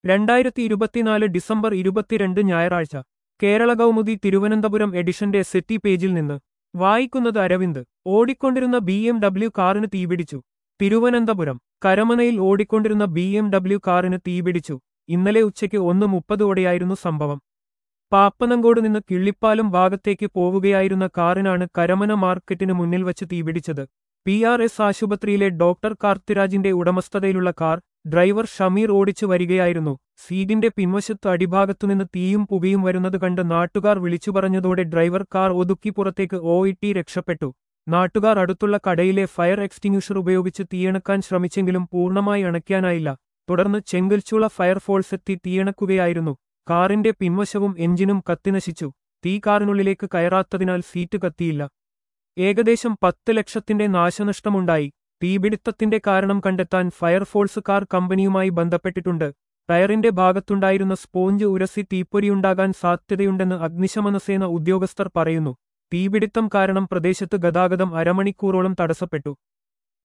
2024 December 22 ഞായറാഴ്ച കേരള കൗമുദി തിരുവനന്തപുരം എഡിഷന്റെ settee പേജിൽ നിന്ന് വായിക്കുന്നത് അരവിന്ദ്. ഓടിക്കൊണ്ടിരുന്ന BMW കാറിന് തീപിടിച്ചു. തിരുവനന്തപുരം കരമനയിൽ ഓടിക്കൊണ്ടിരുന്ന BMW കാറിന് തീപിടിച്ചു. ഇന്നലെ ഉച്ചയ്ക്ക് 1:30ഓടെയായിരുന്നു സംഭവം. പാപ്പനങ്കോട് നിന്ന് കിള്ളിപ്പാലം ഭാഗത്തേക്ക് പോവുകയായിരുന്ന കാറിനാണ് കരമന മാർക്കറ്റിന് മുന്നിൽ വച്ച് തീപിടിച്ചത്. PRS ആശുപത്രിയിലെ ഡോക്ടർ കാർത്തിരാജിന്റെ ഉടമസ്ഥതയിലുള്ള കാർ ഡ്രൈവർ ഷമീർ ഓടിച്ചു വരികയായിരുന്നു. സീറ്റിന്റെ പിൻവശത്ത് അടിഭാഗത്തുനിന്ന് തീയും പുകയും വരുന്നത് കണ്ട് നാട്ടുകാർ വിളിച്ചുപറഞ്ഞതോടെ ഡ്രൈവർ കാർ ഒതുക്കി പുറത്തേക്ക് ഓയിട്ടി രക്ഷപ്പെട്ടു. നാട്ടുകാർ അടുത്തുള്ള കടയിലെ ഫയർ എക്സ്റ്റിങ്വിഷർ ഉപയോഗിച്ച് തീയണക്കാൻ ശ്രമിച്ചെങ്കിലും പൂർണ്ണമായി അണയ്ക്കാനായില്ല. തുടർന്ന് ചെങ്കൽച്ചുള ഫയർഫോഴ്സെത്തി തീയണക്കുകയായിരുന്നു. കാറിന്റെ പിൻവശവും എഞ്ചിനും കത്തിനശിച്ചു. തീ കാറിനുള്ളിലേക്ക് കയറാത്തതിനാൽ സീറ്റ് കത്തിയില്ല. ഏകദേശം 10 ലക്ഷത്തിന്റെ നാശനഷ്ടമുണ്ടായി. തീപിടുത്തത്തിന്റെ കാരണം കണ്ടെത്താൻ ഫയർഫോഴ്സ് കാർ കമ്പനിയുമായി ബന്ധപ്പെട്ടിട്ടുണ്ട്. ടയറിന്റെ ഭാഗത്തുണ്ടായിരുന്ന സ്പോഞ്ച് ഉരസി തീപ്പൊരിയുണ്ടാകാൻ സാധ്യതയുണ്ടെന്ന് അഗ്നിശമനസേന ഉദ്യോഗസ്ഥർ പറയുന്നു. തീപിടുത്തം കാരണം പ്രദേശത്ത് ഗതാഗതം അരമണിക്കൂറോളം തടസ്സപ്പെട്ടു.